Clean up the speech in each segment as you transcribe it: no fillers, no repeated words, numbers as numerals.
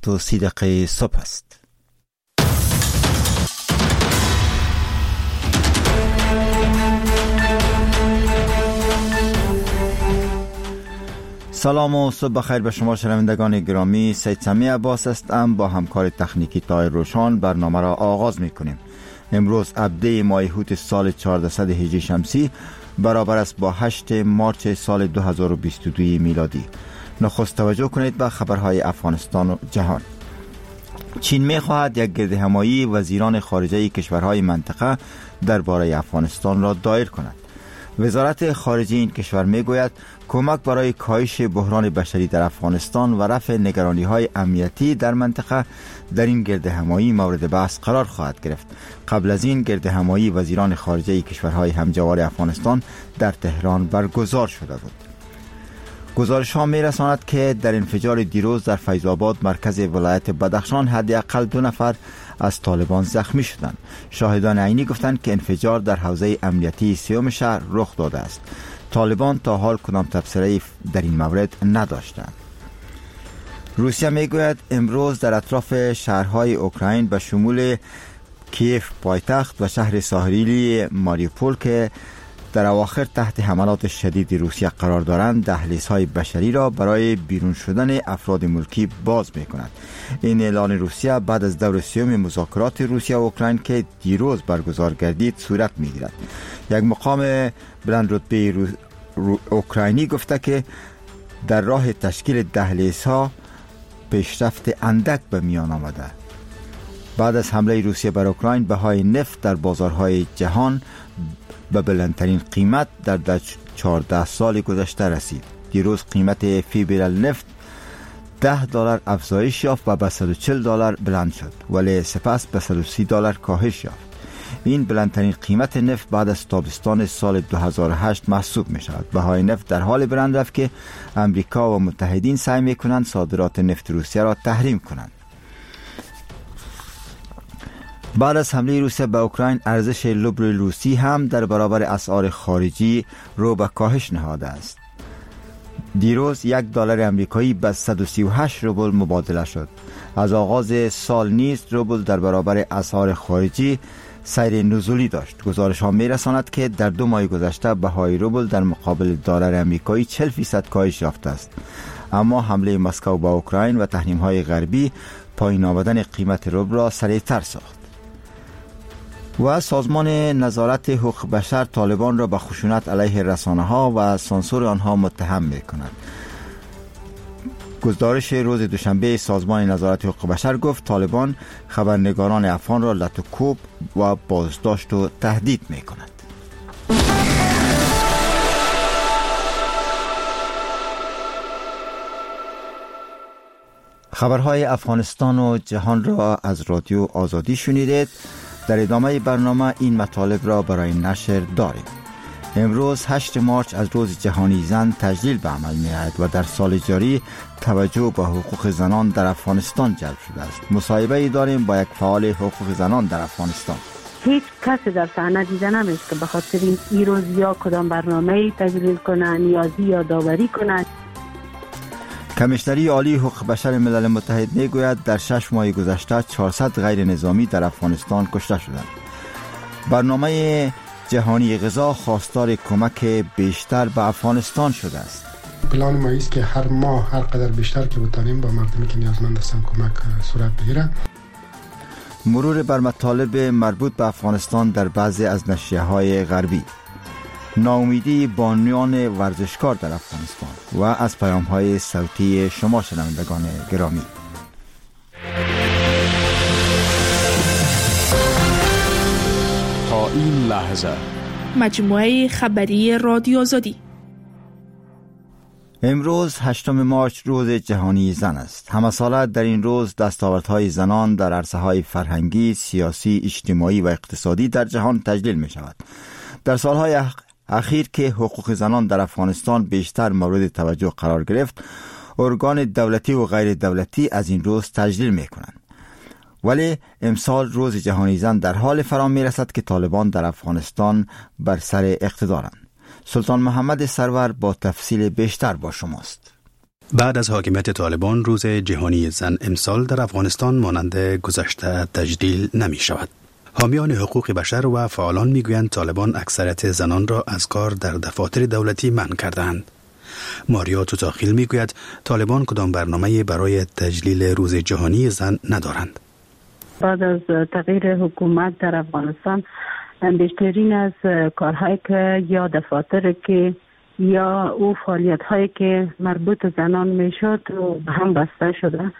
7:30 صبح است. سلام و صبح بخیر به شما شنوندگان گرامی. سید سمی عباس هستم. با همکار تکنیکی طاهر روشان برنامه را آغاز می‌کنیم. امروز عبده ماه هوت سال 1400 هجری شمسی برابر است با 8 مارچ سال 2022 میلادی. نخست توجه کنید به خبرهای افغانستان و جهان. چین می‌خواهد یک گردهمایی وزیران خارجه کشورهای منطقه درباره افغانستان را دایر کند. وزارت خارجه این کشور میگوید کمک برای کاهش بحران بشری در افغانستان و رفع نگرانی‌های امنیتی در منطقه در این گردهمایی مورد بحث قرار خواهد گرفت. قبل از این گردهمایی وزیران خارجه کشورهای همجوار افغانستان در تهران برگزار شده بود. گزارش‌ها می‌رساند که در انفجار دیروز در فیض آباد مرکز ولایت بدخشان حداقل 2 نفر از طالبان زخمی شدند. شاهدان عینی گفتند که انفجار در حوزه امنیتی 3 شهر رخ داده است. طالبان تا حال کدام تبصره‌ای در این مورد نداشتند. روسیه میگوید امروز در اطراف شهرهای اوکراین به شمول کیف پایتخت و شهر ساحلی ماریوپول که در اواخر تحت حملات شدید روسیه قرار دارند دهلیزهای بشری را برای بیرون شدن افراد ملکی باز می کند. این اعلان روسیه بعد از دور سوم مذاکرات روسیه و اوکراین که دیروز برگزار گردید صورت می گیرد. یک مقام بلند رتبه اوکراینی گفته که در راه تشکیل دهلیزها پیشرفت اندک به میان آمده. بعد از حمله روسیه بر اوکراین بهای نفت در بازارهای جهان به بلندترین قیمت در 14 سال گذشته رسید. دیروز قیمت فی برل نفت $10 افزایش یافت و به $140 بلند شد، ولی سپس به $130 کاهش یافت. این بلندترین قیمت نفت بعد از تابستان سال 2008 محسوب می شود. بهای نفت در حال بلند رفت که امریکا و متحدین سعی می کنند صادرات نفت روسیه را تحریم کنند. بعد از حمله روسیه به اوکراین ارزش روبل روسی هم در برابر اسعار خارجی رو به کاهش نهاده است. دیروز $1 امریکایی به 138 روبل مبادله شد. از آغاز سال نیز روبل در برابر اسعار خارجی سیر نزولی داشت. گزارش ها می رساند که در 2 ماه گذشته بهای روبل در مقابل دلار امریکایی 40% کاهش یافته است. اما حمله مسکو به اوکراین و تحریم های غربی پایین آمدن قیمت روبل را سریعتر ساخت. و سازمان نظارت حقوق بشر طالبان را به خشونت علیه رسانه ها و سانسور آنها متهم می کند. گزارش روز دوشنبه سازمان نظارت حقوق بشر گفت طالبان خبرنگاران افغان را لط و کوب و بازداشت و تهدید می کند. خبرهای افغانستان و جهان را از رادیو آزادی شنیدید. در ادامه برنامه این مطالب را برای نشر داریم. امروز 8 مارچ از روز جهانی زن تجلیل به عمل می آید و در سال جاری توجه به حقوق زنان در افغانستان جلب شده است. مصاحبه داریم با یک فعال حقوق زنان در افغانستان. هیچ کسی در صحنه دیده نمیشه که به خاطر این روز یا کدام برنامه تجلیل کنه، نیازی یا داوری کنه. کمیشنری عالی حقوق بشر ملل متحد میگوید در 6 ماه گذشته 400 غیر نظامی در افغانستان کشته شدند. برنامه جهانی غذا خواستار کمک بیشتر به افغانستان شده است. پلان ما است که هر ماه هر قدر بیشتر که بتانیم با مردمی که نیازمند هستند کمک صورت بگیره. مرور بر مطالب مربوط به افغانستان در بعضی از نشریه‌های غربی. ناامیدی بانیان ورزشکار در افغانستان و از پیام‌های صوتی شما شنوندگان گرامی. تا این لحظه مجموعه خبری رادیو آزادی. امروز 8 مارچ روز جهانی زن است. همه ساله در این روز دستاوردهای زنان در عرصه‌های فرهنگی، سیاسی، اجتماعی و اقتصادی در جهان تجلیل می شود. در سالهای اخیر که حقوق زنان در افغانستان بیشتر مورد توجه قرار گرفت، ارگان دولتی و غیر دولتی از این روز تجلیل می کنند. ولی امسال روز جهانی زن در حال فرا می رسد که طالبان در افغانستان بر سر اقتدارند. سلطان محمد سرور با تفصیل بیشتر با شماست. بعد از حاکمیت طالبان روز جهانی زن امسال در افغانستان مانند گذشته تجلیل نمی شود. حامیان حقوق بشر و فعالان می گویند طالبان اکثریت زنان را از کار در دفاتر دولتی منع کردند. ماریا توتاخیل می گوید طالبان کدام برنامه برای تجلیل روز جهانی زن ندارند. بعد از تغییر حکومت در افغانستان بیشترین از کارهایی که یا دفاتر که یا او فعالیت هایی که مربوط زنان می شد و هم بسته شده،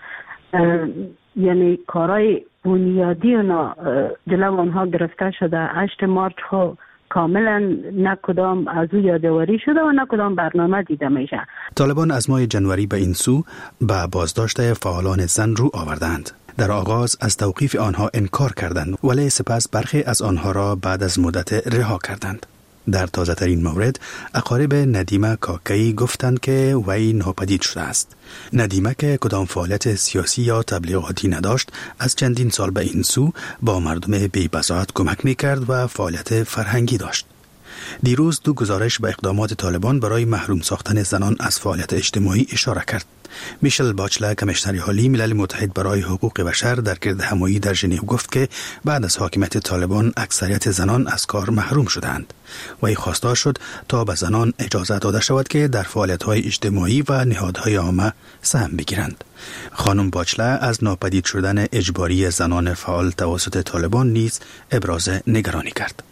یعنی کارهای بنیادی اونا جلو آنها گرفته شده. 8 مارچ کاملا نه کدام از او یادآوری شده و نه کدام برنامه دیده میشه. طالبان از ماه جنوری به این سو به بازداشت فعالان زن رو آوردند. در آغاز از توقیف آنها انکار کردند ولی سپس برخی از آنها را بعد از مدت رها کردند. در تازه ترین مورد اقارب ندیمه کاکی گفتند که وی ناپدید شده است. ندیمه که کدام فعالیت سیاسی یا تبلیغاتی نداشت، از چندین سال به این سو با مردم بی‌بضاعت کمک می‌کرد و فعالیت فرهنگی داشت. دیروز دو گزارش به اقدامات طالبان برای محروم ساختن زنان از فعالیت اجتماعی اشاره کرد. میشل باچلر کمیشنر عالی ملل متحد برای حقوق بشر در گردهمایی در ژنو گفت که بعد از حاکمیت طالبان اکثریت زنان از کار محروم شدند. وی خواستار شد تا به زنان اجازه داده شود که در فعالیت‌های اجتماعی و نهادهای عامه سهم بگیرند. خانم باچلر از ناپدید شدن اجباری زنان فعال توسط طالبان نیز ابراز نگرانی کرد.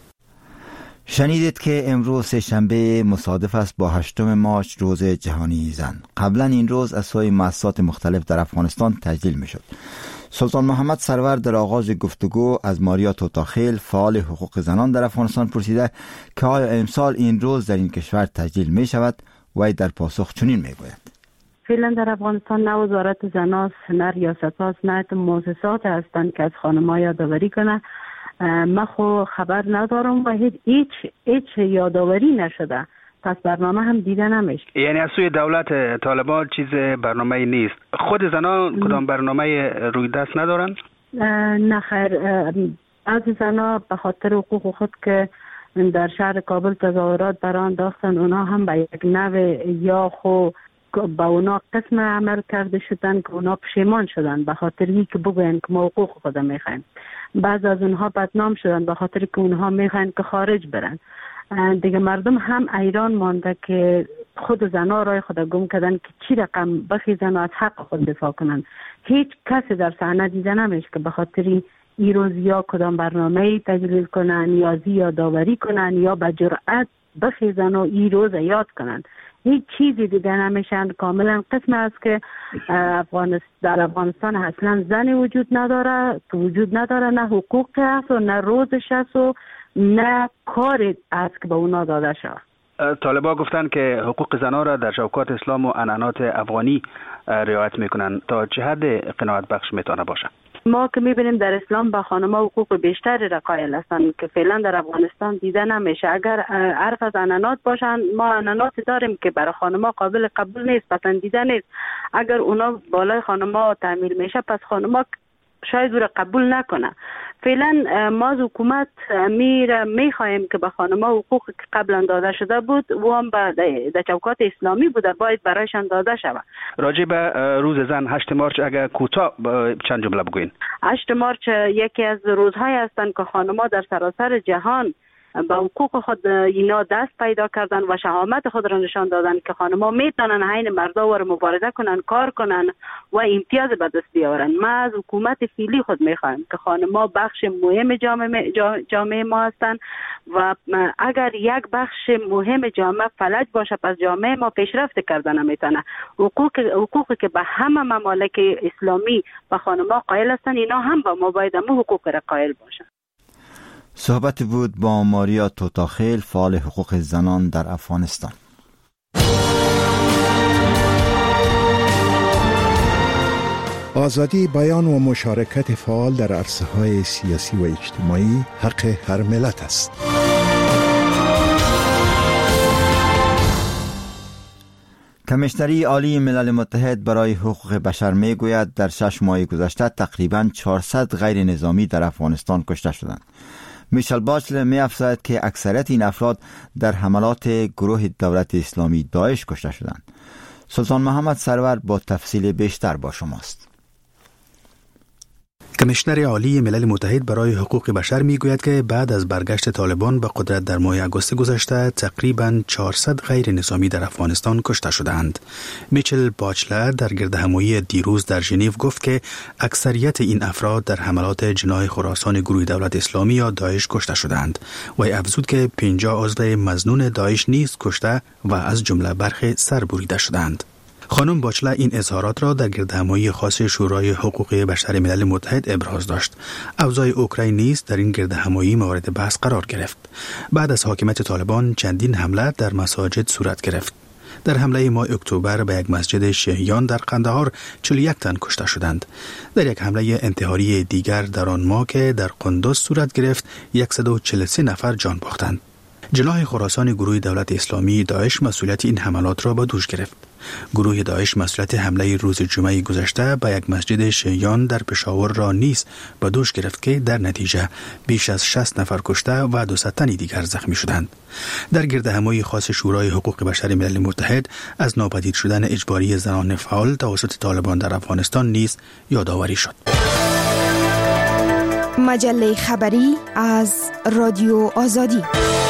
شنیدید که امروز سه‌شنبه مصادف است با 8 مارچ روز جهانی زن. قبلا این روز از سوی مؤسسات مختلف در افغانستان تجلیل می شد. سلطان محمد سرور در آغاز گفتگو از ماریا توتاخیل فعال حقوق زنان در افغانستان پرسیده که آیا امسال این روز در این کشور تجلیل می شود؟ وی در پاسخ چنین می گوید: فعلا در افغانستان نه وزارت زناست، نه ریاست هاست، نه مؤسسات هستند که از خانم‌ها یادآوری کنند. من خو خبر ندارم و هیچ یادآوری نشده، پس برنامه هم دیده نمیشه. یعنی از سوی دولت طالبان چیز برنامه نیست. خود زنان کدام برنامه روی دست ندارن؟ نه خیر، از زنان به خاطر حقوق خود که در شهر کابل تظاهرات برآورده انداختن، اونا هم به یک نوع یا خو با اونا قسم عمل کرده شدن که اونا پشیمان شدن به خاطر اینکه بگوین که ما حقوق خود میخوایم. بعض از اونها بدنام شدن به خاطر که اونها میخواین که خارج برن. دیگه مردم هم ایران مانده که خود زنا رای خود گم کردن که چی رقم بخیزن و از حق خود دفاع کنن. هیچ کسی در صحنه دیده نمیشه که به خاطر ایروز یا کدام برنامه تجلیل کنن یا یا داوری کنن یا به جرأت بخیزن و ایروز یاد کنن. هیچ چیزی دیده نمیشن. کاملا قسم است که در افغانستان اصلا زنی وجود نداره، نه حقوقی هست و نه روزش هست و نه کاری است که به اونا داده شود. طالبان گفتن که حقوق زنان را در شوکات اسلام و عنعنات افغانی رعایت میکنن. تا چه حد قناعت بخش میتونه باشه؟ ما که میبینیم در اسلام با خانم‌ها حقوق بیشتری را قائل هستند که فعلا در افغانستان دیده نمیشه. اگر حرف از عنعنات باشن، ما عنعنات داریم که برای خانم‌ها قابل قبول نیست، پسندیده نیست. اگر اونا بالای خانم‌ها تعمیل میشه، پس خانم‌ها شاید او را قبول نکنه. فعلا ما از حکومت میخواهیم که به خانم‌ها حقوق که قبلا داده شده بود و هم در چوکات اسلامی بوده باید برایشان داده شود. راجع به روز زن 8 مارچ اگر کوتاه چند جمله بگوین. 8 مارچ یکی از روزهای هستند که خانم‌ها در سراسر جهان به حقوق خود اینا دست پیدا کردن و شهامت خود را نشان دادن که خانم‌ها میتونن عین مردا و مبارزه کنن، کار کنن و امتیاز به دست بیاورن. ما از حکومت فعلی خود میخوایم که خانم‌ها بخش مهم جامعه ما هستن و اگر یک بخش مهم جامعه فلج باشه، پس جامعه ما پیشرفت کردن نمیتونه. حقوقی که به همه ممالک اسلامی به خانم‌ها قائل هستن، اینا هم با ما باید همون حقوق را قائل باشن. صحبت بود با ماریا توتاخیل فعال حقوق زنان در افغانستان. آزادی بیان و مشارکت فعال در عرصه‌های سیاسی و اجتماعی حق هر ملت است. کمیشنری عالی ملل متحد برای حقوق بشر می گوید در 6 ماه گذشته تقریباً 400 غیر نظامی در افغانستان کشته شدند. میشل باچلر می افزاید که اکثریت این افراد در حملات گروه دولت اسلامی داعش کشته شدند. سلطان محمد سرور با تفصیل بیشتر با شماست. کمیشنر عالی ملل متحد برای حقوق بشر میگوید که بعد از برگشت طالبان به قدرت در ماه اگست گذشته تقریباً 400 غیر نظامی در افغانستان کشته شدند. میچل باچلر در گردهمایی دیروز در ژنو گفت که اکثریت این افراد در حملات جناح خراسان گروه دولت اسلامی یا داعش کشته شدند و افزود که 50 عضو مظنون داعش نیز کشته و از جمله برخی سر بریده شدند. خانم باچلر این اظهارات را در گردهمایی خاص شورای حقوق بشر ملل متحد ابراز داشت. اوضاع اوکراین نیز در این گردهمایی مورد بحث قرار گرفت. بعد از حاکمیت طالبان چندین حمله در مساجد صورت گرفت. در حمله ماه اکتبر به یک مسجد شیعیان در قندهار 41 تن کشته شدند. در یک حمله انتحاری دیگر در آن ماه که در قندوز صورت گرفت 143 نفر جان باختند. جناح خراسان گروه دولت اسلامی داعش مسئولیت این حملات را به دوش گرفت. گروه داعش مسئولیت حمله روز جمعه گذشته به یک مسجد شیعیان در پشاور را نیز به دوش گرفت که در نتیجه بیش از 60 نفر کشته و 200 تن دیگر زخمی شدند. در گردهمایی خاص شورای حقوق بشر ملل متحد از ناپدید شدن اجباری زنان فعال توسط طالبان در افغانستان نیز یادآوری شد. مجله خبری از رادیو آزادی.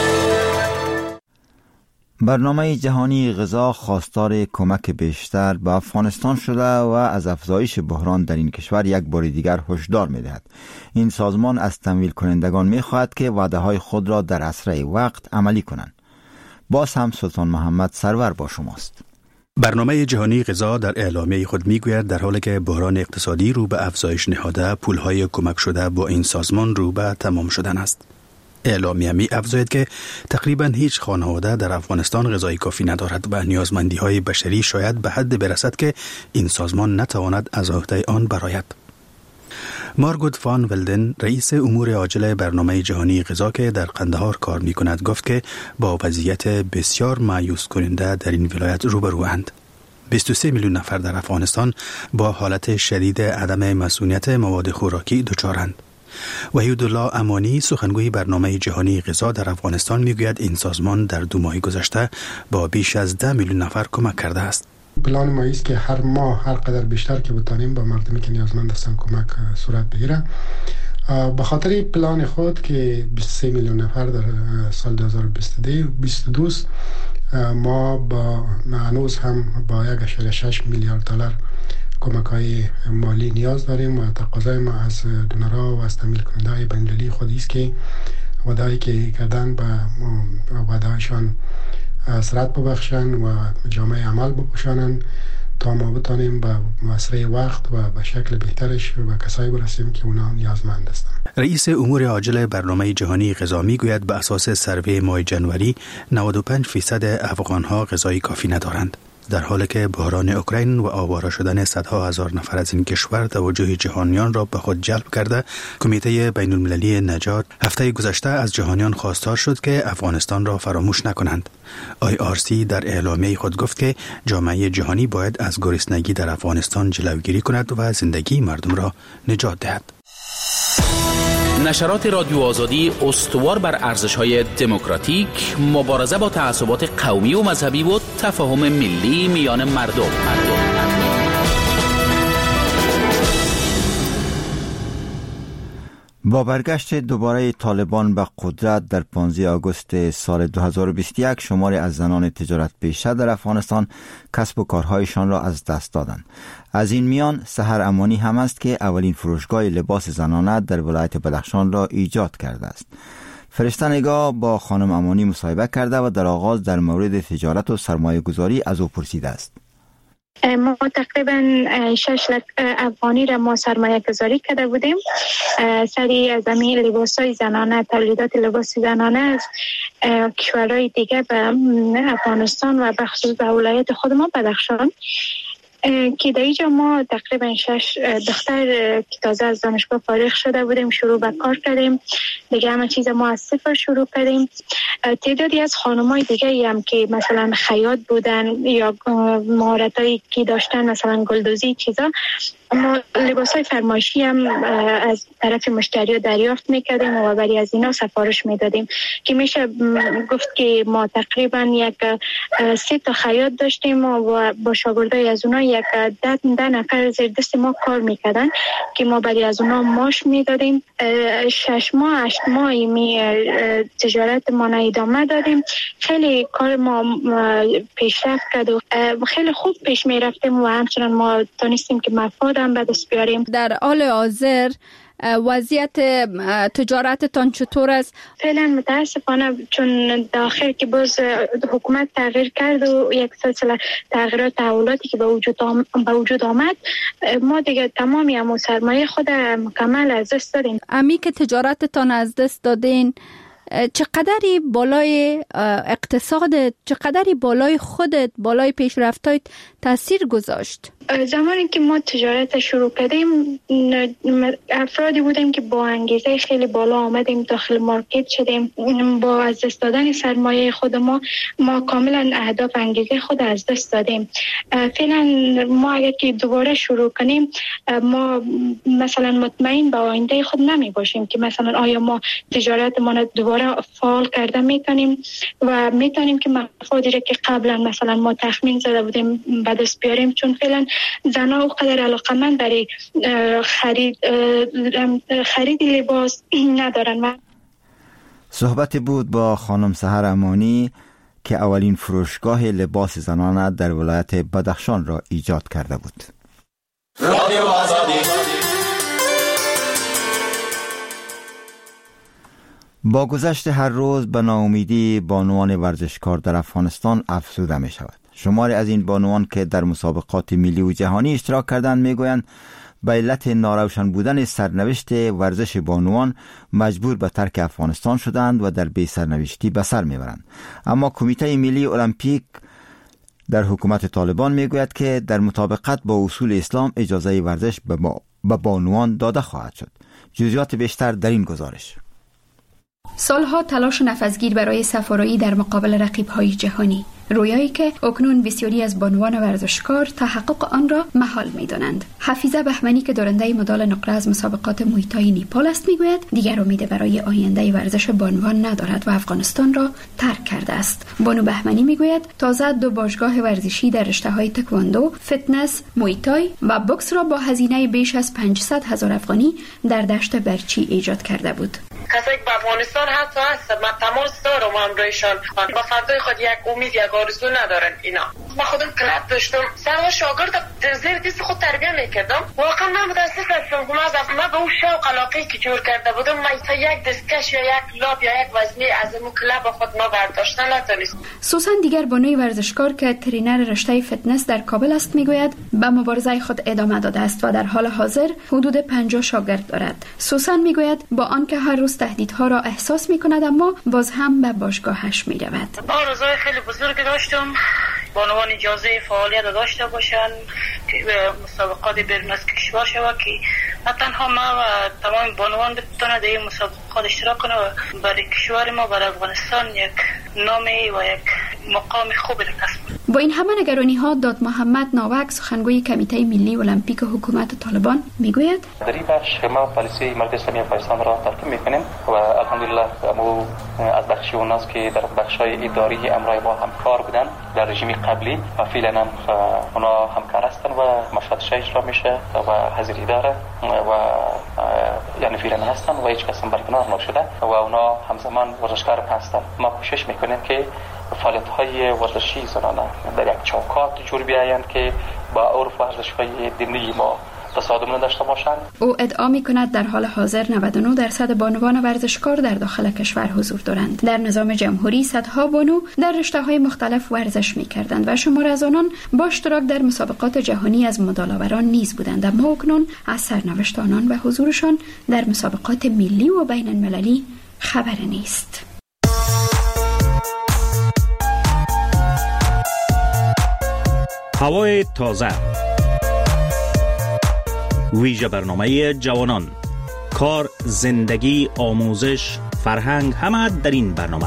برنامه جهانی غذا خواستار کمک بیشتر به افغانستان شده و از افزایش بحران در این کشور یک بار دیگر هشدار می‌دهد. این سازمان از تمویل کنندگان می‌خواهد که وعده‌های خود را در اسرع وقت عملی کنند. باز هم سلطان محمد سرور با شماست. برنامه جهانی غذا در اعلامیه خود میگوید در حالی که بحران اقتصادی رو به افزایش نهاده، پول‌های کمک شده با این سازمان رو به تمام شدن است. اعلامیه می افزاید که تقریبا هیچ خانواده در افغانستان غذای کافی ندارد و نیازمندی‌های بشری شاید به حد برسد که این سازمان نتواند از عهده آن برآید. مارگوت فان ولدن رئیس امور عاجل برنامه جهانی غذا که در قندهار کار می‌کند گفت که با وضعیت بسیار مایوس کننده در این ولایت روبروند. 23 میلیون نفر در افغانستان با حالت شدید عدم مسئولیت مواد خوراکی دچارند. وحیدالله امانی سخنگوی برنامه جهانی غذا در افغانستان میگوید این سازمان در 2 ماه گذشته با بیش از 10 میلیون نفر کمک کرده است. پلان ما است که هر ماه هر قدر بیشتر که بتانیم با مردمی که نیازمند هستند کمک صورت بگیره. به خاطر پلان خود که 23 میلیون نفر در سال 2022 ما با هنوز هم با 1.6 میلیارد دلار کمک‌های مالی نیاز داریم و تقاضای ما از دونرها و از تمویل کننده‌های بین‌المللی خود است که وعده‌ای که کردن به وعده‌هایشان سرعت ببخشن و جامعه عمل بپوشانن تا ما بتانیم به اسرع وقت و به شکل بهترش به کسایی برسیم که اونا نیازمند هستند. رئیس امور عاجل برنامه جهانی غذا میگوید به اساس سروی ماه جنوری 95% افغان‌ها غذای کافی ندارند. در حالی که بحران اوکراین و آواره شدن صدها هزار نفر از این کشور توجه جهانیان را به خود جلب کرده، کمیته بین المللی نجات هفته گذشته از جهانیان خواستار شد که افغانستان را فراموش نکنند. IRC در اعلامیه خود گفت که جامعه جهانی باید از گرسنگی در افغانستان جلوگیری کند و زندگی مردم را نجات دهد. نشرات رادیو آزادی استوار بر ارزش‌های دموکراتیک، مبارزه با تعصبات قومی و مذهبی و تفاهم ملی میان مردم. با برگشت دوباره طالبان به قدرت در 15 آگوست سال 2021 شماری از زنان تجارت پیشه در افغانستان کسب و کارهایشان را از دست دادند. از این میان سحر امانی هم است که اولین فروشگاه لباس زنانه در ولایت بدخشان را ایجاد کرده است. فرشته نگاه با خانم امانی مصاحبه کرده و در آغاز در مورد تجارت و سرمایه گذاری از او پرسیده است. ما تقریبا 6 لک افغانی را ما سرمایه گذاری کرده بودیم سری از زمین لباسای زنانه، تولیدات لباس زنانه از کشورهای دیگه به افغانستان و بخصوص به ولایت خود ما بدخشان که در اینجا ما تقریبا 6 دختر که تازه از دانشگاه فارغ شده بودیم شروع به کار کردیم. دیگه همه چیز ما از صفر شروع کردیم. تعدادی از خانمای دیگه هم که مثلا خیاط بودن یا مهارتایی که داشتن مثلا گلدوزی چیزا، ما لباسای فرمایشی هم از طرف مشتری دریافت میکردیم و برای از اینا سفارش میدادیم که میشه گفت که ما تقریبا 3 تا خیاط داشتیم و با شاگردای از اونا 10 نفر زیر دست ما کار میکردن که ما برای از اونا معاش میدادیم. 6 ماه 8 ماه تجارت ما ادامه دادیم. خیلی کار ما پیشرفت کرد و خیلی خوب پیش میرفتیم و همچنان ما تونستیم که مفاد هم به دست بیاریم. در حال حاضر وضعیت تجارتتان چطور است؟ فعلا متاسفانه چون داخل که باز حکومت تغییر کرد و یک سلسله تغییرات تحولاتی که به وجود آمد، ما دیگه تمامی هم سرمایه خود مکمل از دست دادیم. امی که تجارتتان از دست دادین چقدری بالای اقتصادت، چقدری بالای خودت، بالای پیشرفتات تاثیر گذاشت؟ زمانی که ما تجارت شروع کردیم افرادی بودیم که با انگیزه خیلی بالا آمدیم داخل مارکت شدیم. با از دست دادن سرمایه خود ما کاملا اهداف انگیزه خود از دست دادیم. فعلا ما اگر که دوباره شروع کنیم ما مثلا مطمئن به آینده خود نمی باشیم که مثلا آیا ما تجارت ما دوباره فعال کرده میتونیم و میتونیم که مفادی را که قبلا مثلا ما تخمین زده بودیم به دست بیاریم، چون فعلا زنها اونقدر علاقمند برای خرید لباس ندارن. صحبت بود با خانم سحر امانی که اولین فروشگاه لباس زنانه در ولایت بدخشان را ایجاد کرده بود. رادیو آزادی. با گذشت هر روز به ناامیدی بانوان ورزشکار در افغانستان افزوده می شود. شماری از این بانوان که در مسابقات ملی و جهانی اشتراک کردند میگویند به علت ناروشن بودن سرنوشت ورزش بانوان مجبور به ترک افغانستان شدند و در بی سرنوشتی به سر میبرند. اما کمیته ملی المپیک در حکومت طالبان میگوید که در مطابقت با اصول اسلام اجازه ورزش به بانوان داده خواهد شد. جزئیات بیشتر در این گزارش. سالها تلاش نفسگیر برای سفارایی در مقابل رقیب‌های جهانی، رویایی که اکنون بسیاری از بانوان ورزشکار تحقق آن را محال می‌دانند. حفیظه بهمنی که دارنده مدال نقره از مسابقات موی تای نیپال است میگوید دیگر امید برای آینده ورزش بانوان ندارد و افغانستان را ترک کرده است. بانو بهمنی میگوید تازه 2 باشگاه ورزشی در رشته‌های تکواندو، فتنس، موی تای و بوکس را با هزینه بیش از 500,000 افغانی در دشت برچی ایجاد کرده بود. کسایی که به افغانستان حتی هست من تماس دارم همراهشان با فردای خود یک امید یک آرزو ندارن. اینا من خودم کلاب داشتم سرها شاگرد زیر دست خود تربیه میکردم. واقعا من متاسف هستم که من به اون شوق علاقه که جور کرده بودم من یک دستکش یا یک لاب یا یک وزنی از اون کلاب خود ما برداشتن نتونست. سوسن دیگر بانوی ورزشکار که ترینر رشته فتنس در کابل است میگوید به مبارزه خود ادامه داده است و در حال حاضر حدود 50 شاگرد دارد. سوسن میگوید با آنکه هر روز تهدیدها را احساس می‌کند اما باز هم به باشگاهش می‌رود. آرزوی خیلی بزرگی داشتم بانوان اجازه فعالیت داشته باشند که مسابقات بیرون از کشور شود که نه تنها ما و تمام بانوان بتونن در این مسابقات اشتراک کنند و برای کشور ما برای افغانستان یک نامی و یک مقام خوبی را کسب کنند. با این همه نگرانی‌ها داد محمد ناوک سخنگوی کمیته ملی المپیک حکومت طالبان میگوید در این بخش ما پالیسی مرکز اسلامی افغانستان را ترک میکنیم و الحمدلله ما از بخش اوناس که در بخش‌های اداری امرای ما همکار بودن در رژیم قبلی و فعلا اونا همکار هستن و مشورتش اجرا میشه و حاضری داره و یعنی فعلا هستن و هیچ کس هم برکنار نشده و اونا همزمان ورزشکار هستن. ما کوشش میکنیم که فعالیت‌های ورزشی زنانه در یک چوکات جور بیایند که با عرف ورزش‌های دینی ما تصادم نداشته باشند. او ادعا می‌کند در حال حاضر 99% بانوان ورزشکار در داخل کشور حضور دارند. در نظام جمهوری صدها بانو در رشته‌های مختلف ورزش می‌کردند و شمار از آنان با اشتراک در مسابقات جهانی از مدال‌آوران نیز بودند، اما اکنون از سرنوشت آنان و حضورشان در مسابقات ملی و بین‌المللی خبری نیست. هوای تازه ویژه برنامه جوانان. کار، زندگی، آموزش، فرهنگ همه در این برنامه.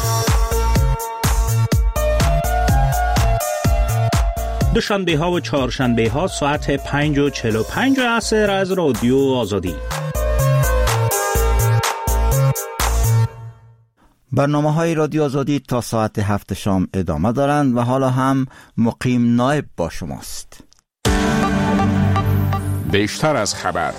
دوشنبه ها و چهارشنبه ها ساعت 5:45 عصر از رادیو آزادی. برنامه های رادیو آزادی تا ساعت 7 شام ادامه دارند و حالا هم مقیم نایب با شماست. بیشتر از خبر.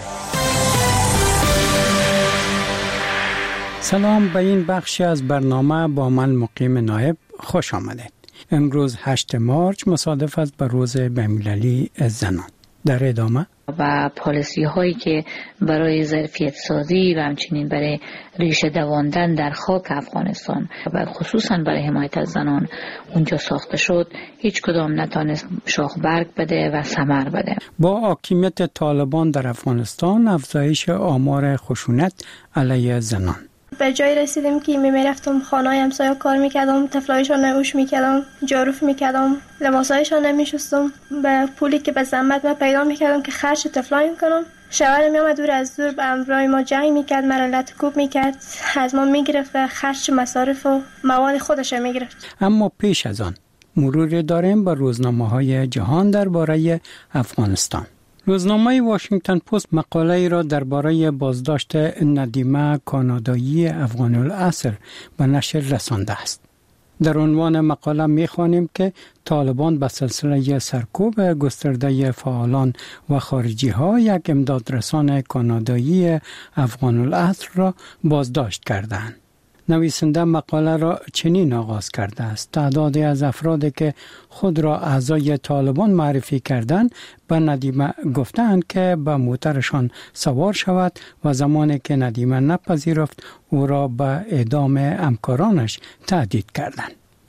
سلام، به این بخش از برنامه با من مقیم نایب خوش آمدید. امروز 8 مارچ مصادف است به روز بین‌المللی زنان. در ادامه و پالیسی هایی که برای ظرفیت سازی و همچنین برای ریشه دواندن در خاک افغانستان و خصوصا برای حمایت از زنان اونجا ساخته شد، هیچ کدام نتانست شاخ برگ بده و ثمر بده. با حاکمیت طالبان در افغانستان، افزایش آمار خشونت علیه زنان. به جای رسیدیم که میرفتم خانه‌های همسایه کار میکردم، طفلایشان نوش میکردم، جاروف میکردم، لباسایشان نمیشستم، به پولی که به زحمت من پیدا میکردم که خرج طفلای میکنم. شوهرم میامد دور از دور به همراه ما جنگ میکرد، مرا لطکوب میکرد، از ما میگرفت و خرج مصارف و مواد خودش میگرفت. اما پیش از آن مرور داریم به روزنامه‌های جهان درباره افغانستان. روزنامه واشنگتن پست مقاله را درباره بازداشت ندیمه کانادایی افغان الاصل به نشر رسانده است. در عنوان مقاله می‌خوانیم که طالبان به سلسله سرکوب گسترده فعالان و خارجی‌ها یک امدادرسان کانادایی افغان الاصل را بازداشت کردند. نویسنده مقاله را چنین آغاز کرده است: تعدادی از افرادی که خود را اعضای طالبان معرفی کردند به ندیمه گفتند که به موترشان سوار شود و زمانی که ندیمه نپذیرفت او را به اعدام همکارانش تهدید کردند.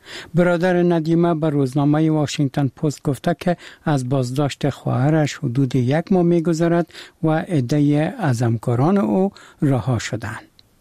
برادر ندیمه به روزنامه واشنگتن پست گفته که از بازداشت خواهرش حدود 1 ماه می‌گذرد و عده‌ای از همکاران او رها شدند.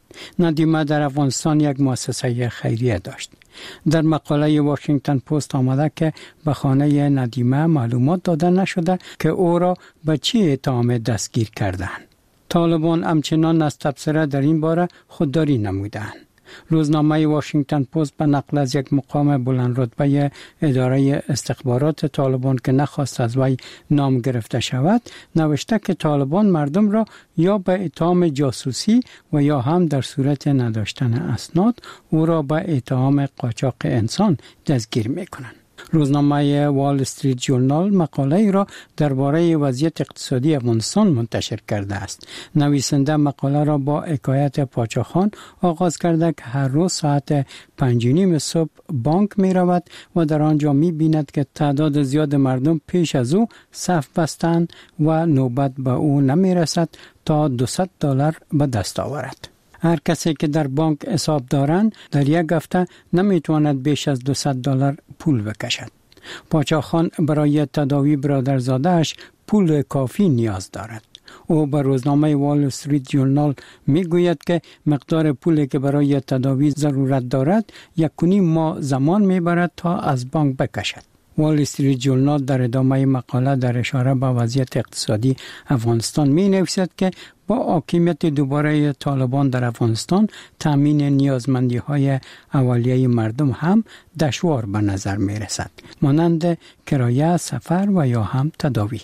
ندیمه در افغانستان یک مؤسسه خیریه داشت. در مقاله واشنگتن پست آمده که به خانه ندیمه معلومات داده نشده که او را به چه اتهام دستگیر کردند. طالبان همچنان از تبصره در این باره خودداری نمودند. روزنامه واشنگتن پست به نقل از یک مقام بلند رتبه اداره استخبارات طالبان که نخواست از وی نام گرفته شود نوشته که طالبان مردم را یا به اتهام جاسوسی و یا هم در صورت نداشتن اسناد او را به اتهام قاچاق انسان دستگیر می‌کنند. روزنامه وال استریت ژورنال مقاله را درباره وضعیت اقتصادی افغانستان منتشر کرده است. نویسنده مقاله را با حکایت پاچاخان آغاز کرده که هر روز ساعت 5:30 صبح بانک می رود و در آنجا می بیند که تعداد زیاد مردم پیش از او صف بستند و نوبت به او نمی رسد تا $200 به دست آورد. هر کسی که در بانک حساب دارند در یک هفته نمیتواند بیش از $200 پول بکشد. پاچاخان برای تداوی برادرزادهش پول کافی نیاز دارد. او به روزنامه وال استریت ژورنال میگوید که مقدار پولی که برای تداوی ضرورت دارد 1.5 ماه زمان میبرد تا از بانک بکشد. وال استریت ژورنال در ادامه مقاله در اشاره به وضعیت اقتصادی افغانستان می نویسد که با حاکمیت دوباره طالبان در افغانستان تامین نیازمندی های اولیه مردم هم دشوار به نظر می رسد، مانند کرایه، سفر و یا هم تداوی.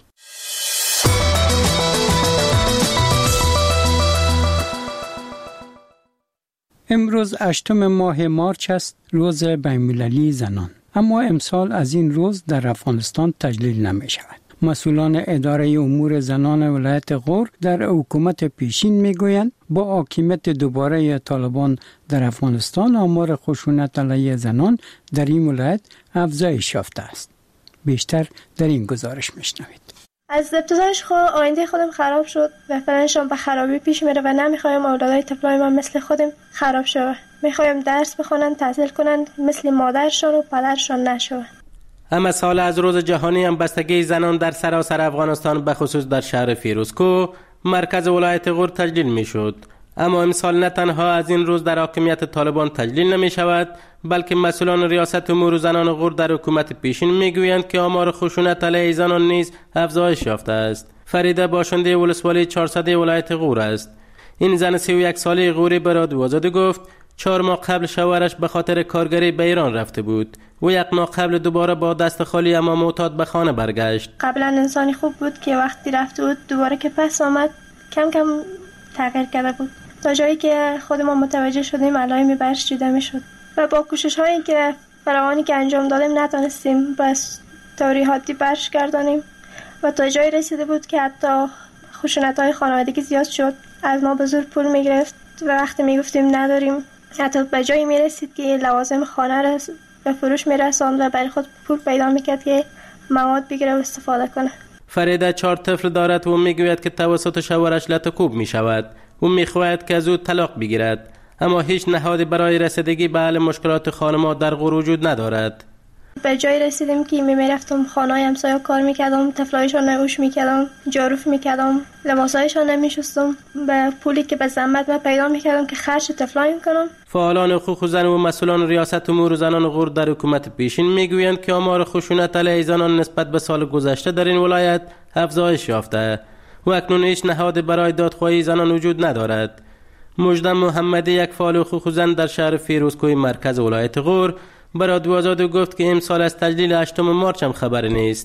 امروز 8 ماه مارچ است، روز بین‌المللی زنان. اما امسال از این روز در افغانستان تجلیل نمی شود. مسئولان اداره امور زنان ولایت غور در حکومت پیشین می گویند با حاکمیت دوباره طالبان در افغانستان آمار خشونت علیه زنان در این ولایت افزایش یافته است. بیشتر در این گزارش میشنوید. از ابتدایش آینده خودم خراب شد و فعلاًشان به خرابی پیش میره و نمیخوایم اولادای طفلای من مثل خودم خراب شود. میخوایم درس بخونن، تحصیل کنن، مثل مادرشان و پدرشان نشون. اما سال از روز جهانی همبستگی زنان در سراسر افغانستان به خصوص در شهر فیروزکوه مرکز ولایت غور تجلیل میشد. اما امسال نه تنها از این روز در حاکمیت طالبان تجلیل نمی شود، بلکه مسئولان ریاست امور زنان غور در حکومت پیشین می گویند که آمار خشونت علیه زنان نیز افزایش یافته است. فریده باشنده ولسوالی 400 ولایت غور است. این زن 31 ساله غوری به رادیو آزادی گفت 4 ماه قبل شوهرش به خاطر کارگری به ایران رفته بود و 1 ماه قبل دوباره با دست خالی اما معتاد به خانه برگشت. قبلا انسانی خوب بود که وقتی رفته بود دوباره که پس آمد کم کم تغییر کرده بود تا جایی که خود ما متوجه شدیم علائمی برش دیده میشد و با کوشش هایی که فراوانی که انجام دادیم نتونستیم بس طوری حادی برش گردانیم و تا جایی رسیده بود که حتی خشونت‌های خانوادگی زیاد شد. از ما به زور پول میگرفت و وقتی میگفتیم نداریم حتی به جایی میرسید که لوازم خانه را به فروش میرساند و برای خود پول پیدا میکرد که مواد بگیره و استفاده کنه. فریده 4 طفل دارد و میگوید که توسط شوهرش لطکوب میشود و میخواهد که از او طلاق بگیرد، اما هیچ نهادی برای رسیدگی به حل مشکلات خانمان در غور وجود ندارد. به جایی رسیدیم که میرفتم خانه‌های همسایه‌ها کار میکردم، طفلایشان نوش میکردم، جاروف میکردم، لباسایشان نمیشستم، به پولی که به زحمت من پیدا میکردم که خرج طفلای میکنم. فعالان حقوق زن و مسئولان ریاست امور زنان غور در حکومت پیشین میگویند که آمار خشونت علیه زنان نسبت به سال گذشته در این ولایت افزایش یافته و اکنون هیچ نهاد برای دادخواهی زنان وجود ندارد. مجدم محمدی، یک فعال حقوق زن در شهر فیروزکوه مرکز ولایت غور، به رادیو آزادی گفت که امسال از تجلیل 8 مارچ هم خبری نیست.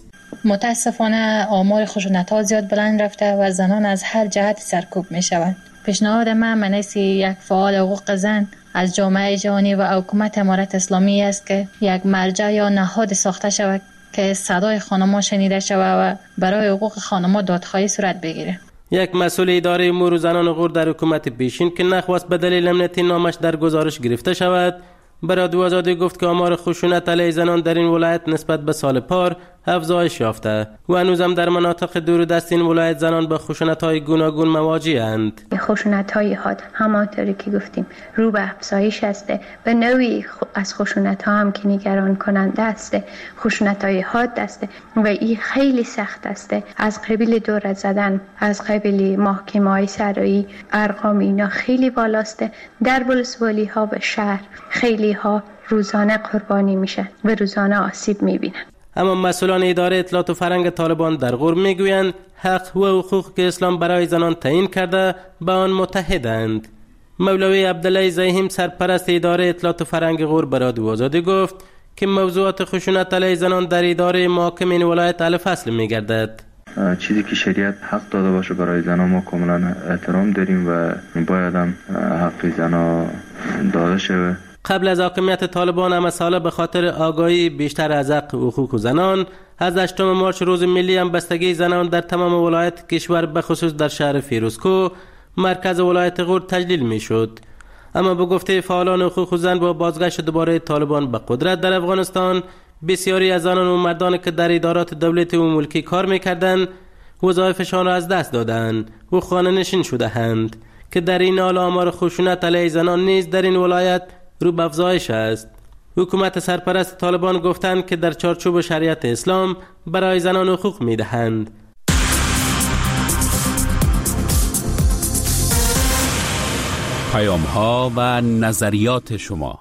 متاسفانه آمار خشونت‌ها زیاد بلند رفته و زنان از هر جهت سرکوب می‌شوند. پیشنهاد من منیسی یک فعال حقوق زن از جامعه جهانی و حکومت امارت اسلامی است که یک مرجع یا نهاد ساخته شود که صدای خانم‌ها شنیده شود و برای حقوق خانم‌ها دادخواهی صورت بگیره. یک مسئول اداره امور زنان غور در حکومت پیشین که نخواست به دلیل امنیتی نامش در گزارش گرفته شود، به رادیو آزادی گفت که آمار خشونت علیه زنان در این ولایت نسبت به سال پار افزایش یافته و هنوزم در مناطق دوردست این ولایت زنان به خشونت‌های گوناگون مواجه‌اند. خشونت‌های حاد همانطوری که گفتیم رو به افزایش است و نوعی از خشونت‌ها هم که نگران کننده است خشونت‌های حاد است و این خیلی سخت است. از قبیل دور زدن، از قبیل محکمه‌های سرایی، ارقام اینا خیلی بالاست. در ولسوالی‌ها و شهر خیلی ها روزانه قربانی میشن و روزانه آسیب میبینن. اما مسئولان اداره اطلاعات و فرهنگ طالبان در غور میگویند حق و حقوق که اسلام برای زنان تعیین کرده به آن متحدند. مولوی عبدالله زیهم سرپرست اداره اطلاعات و فرهنگ غور به رادیو آزادی گفت که موضوعات خشونت علیه زنان در اداره محاکم این ولایت اهل فصل میگردد. چیزی که شریعت حق داده باشه برای زنان ما کاملا احترام داریم و باید هم حق زنان داده شود. قبل از حاکمیت طالبان هم ساله به خاطر آگاهی بیشتر از حق و حقوق زنان از 8 مارچ روز ملی همبستگی زنان در تمام ولایت کشور به خصوص در شهر فیروزکوه مرکز ولایت غور تجلیل می شد. اما به گفته فعالان حقوق زن با بازگشت دوباره طالبان به قدرت در افغانستان، بسیاری از زنان و مردان که در ادارات دولتی و ملکی کار می‌کردند وظایفشان را از دست دادند و خانه نشین شده‌اند که در این حال آمار خشونت علیه زنان نیز در این ولایت رو به افزایش است. حکومت سرپرست طالبان گفتند که در چارچوب شریعت اسلام برای زنان حقوق می‌دهند. پیام‌ها و نظریات شما.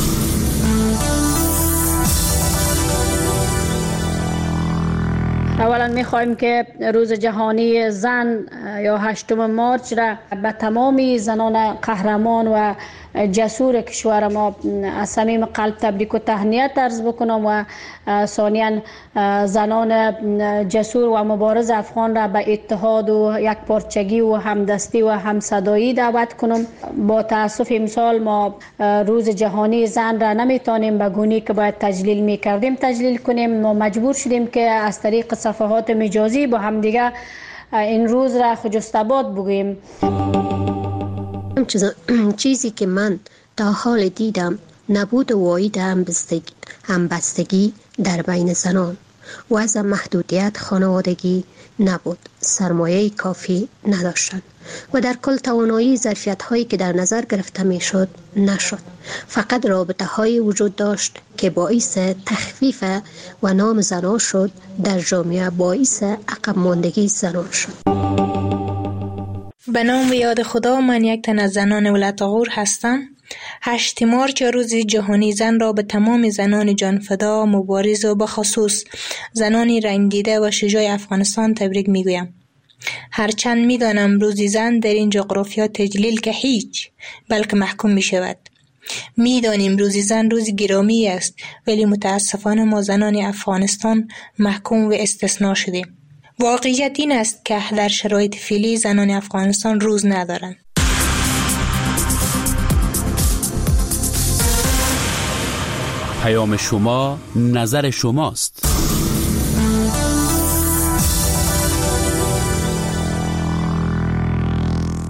اولا می‌خوایم که روز جهانی زن یا 8 مارچ را به تمامی زنان قهرمان و جسور کشور ما از صمیم قلب تبریک و تهنیت عرض بکنم و ثانیاً زنان جسور و مبارز افغان را به اتحاد و یک پارچگی و همدستی و همصدایی دعوت کنم. با تأسف امسال ما روز جهانی زن را نمیتونیم به گونه‌ای که باید تجلیل میکردیم تجلیل کنیم. ما مجبور شدیم که از طریق صفحات مجازی با همدیگه این روز را خجست‌آباد بگوییم. چیزی که من تا حال دیدم نبود واحد همبستگی در بین زنان و از محدودیت خانوادگی نبود، سرمایه کافی نداشتند و در کل توانایی ظرفیت هایی که در نظر گرفته می شد نشد. فقط رابطه های وجود داشت که باعث تخفیف و نام زنان شد در جامعه، باعث عقب ماندگی زنان شد. به نام و یاد خدا، من یک تن از زنان ولایت غور هستم. 8 مارچ روز جهانی زن را به تمام زنان جانفدا، مبارز و بخصوص زنان رنگ دیده و شجاع افغانستان تبریک میگویم. هرچند میدانم روزی زن در این جغرافیا تجلیل که هیچ، بلکه محکوم می شود. میدانیم روزی زن روز گرامی است، ولی متاسفانه ما زنان افغانستان محکوم و استثناء شدیم. واقعیت این است که در شرایط فعلی زنان افغانستان روز ندارند. پیام شما، نظر شماست.